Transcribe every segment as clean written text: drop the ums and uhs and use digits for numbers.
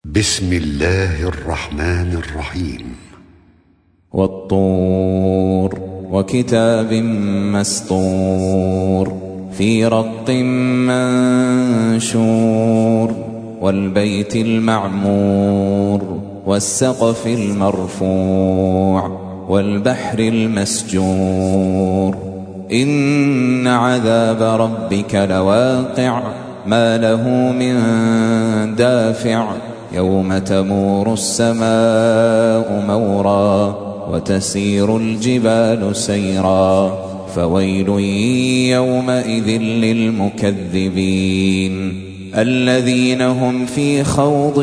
بسم الله الرحمن الرحيم. والطور وكتاب مسطور في رق منشور والبيت المعمور والسقف المرفوع والبحر المسجور إن عذاب ربك لواقع ما له من دافع يوم تمور السماء مورا وتسير الجبال سيرا فويل يومئذ للمكذبين الذين هم في خوض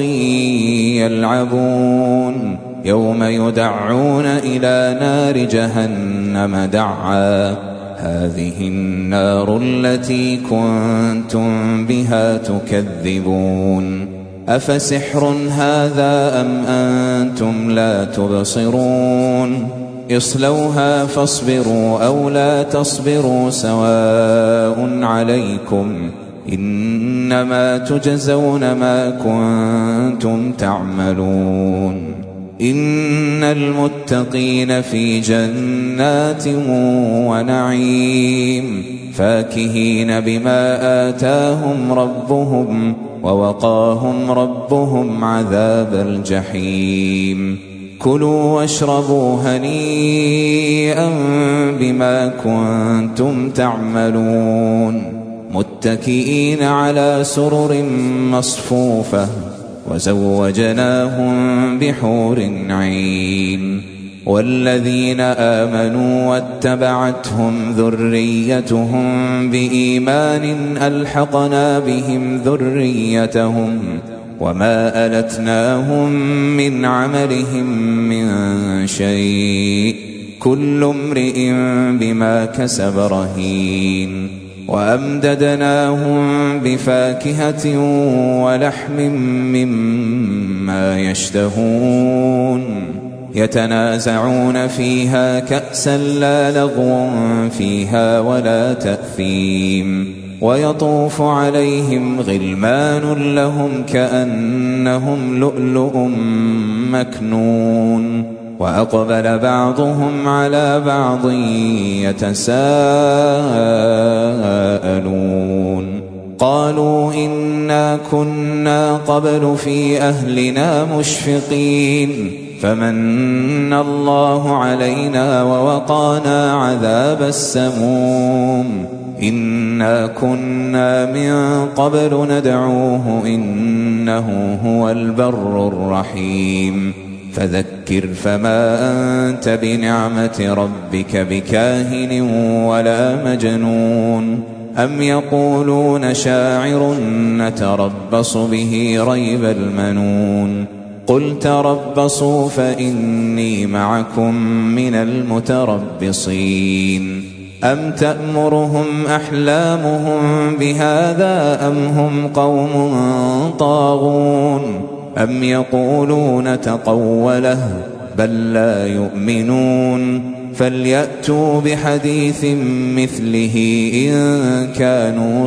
يلعبون يوم يدعون إلى نار جهنم دعا هذه النار التي كنتم بها تكذبون أفسحر هذا أم أنتم لا تبصرون اصلوها فاصبروا أو لا تصبروا سواء عليكم إنما تجزون ما كنتم تعملون إن المتقين في جنات ونعيم فاكهين بما آتاهم ربهم ووقاهم ربهم عذاب الجحيم كلوا واشربوا هنيئا بما كنتم تعملون متكئين على سرر مصفوفة وزوجناهم بحور عين والذين آمنوا واتبعتهم ذريتهم بإيمان ألحقنا بهم ذريتهم وما ألتناهم من عملهم من شيء كل امرئ بما كسب رهين وأمددناهم بفاكهة ولحم مما يشتهون يتنازعون فيها كأسا لا لغو فيها ولا تأثيم ويطوف عليهم غلمان لهم كأنهم لؤلؤ مكنون وأقبل بعضهم على بعض يتساءلون قالوا إنا كنا قبل في أهلنا مشفقين فمن الله علينا ووقانا عذاب السموم إنا كنا من قبل ندعوه إنه هو البر الرحيم فذكر فما أنت بنعمة ربك بكاهن ولا مجنون أم يقولون شاعر نتربص به ريب المنون قل تربصوا فإني معكم من المتربصين أم تأمرهم أحلامهم بهذا أم هم قوم طاغون أم يقولون تقوله بل لا يؤمنون فليأتوا بحديث مثله إن كانوا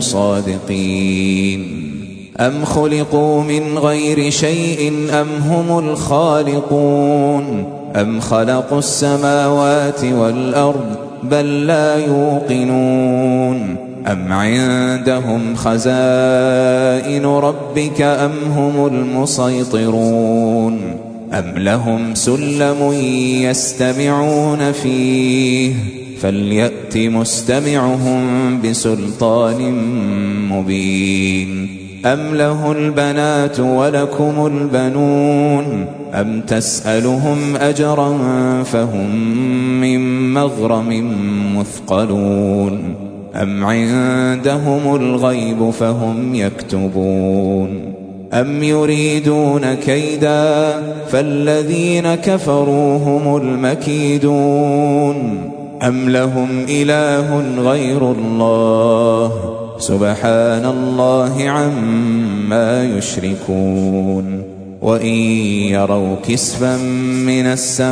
صادقين أم خلقوا من غير شيء أم هم الخالقون أم خلقوا السماوات والأرض بل لا يوقنون أم عندهم خزائن ربك أم هم المسيطرون أم لهم سلم يستمعون فيه فليأت مستمعهم بسلطان مبين أم له البنات ولكم البنون أم تسألهم أجرا فهم من مغرم مثقلون أم عندهم الغيب فهم يكتبون أم يريدون كيدا فالذين كفروا هم المكيدون أم لهم إله غير الله سبحان الله عما يشركون وإن يروا كسفا من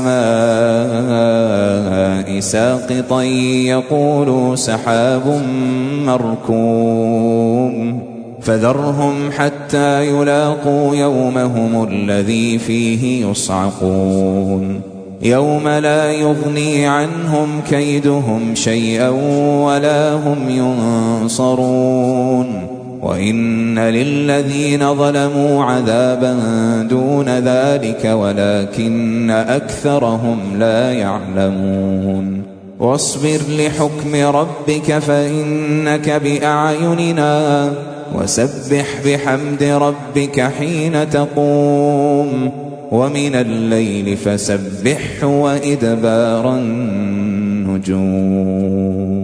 السماء ساقطا يقولوا سحاب مركوم فذرهم حتى يلاقوا يومهم الذي فيه يصعقون يوم لا يغني عنهم كيدهم شيئا ولا هم ينصرون وإن للذين ظلموا عذابا دون ذلك ولكن أكثرهم لا يعلمون واصبر لحكم ربك فإنك بأعيننا وسبح بحمد ربك حين تقوم ومن الليل فسبحه وإدبار النجوم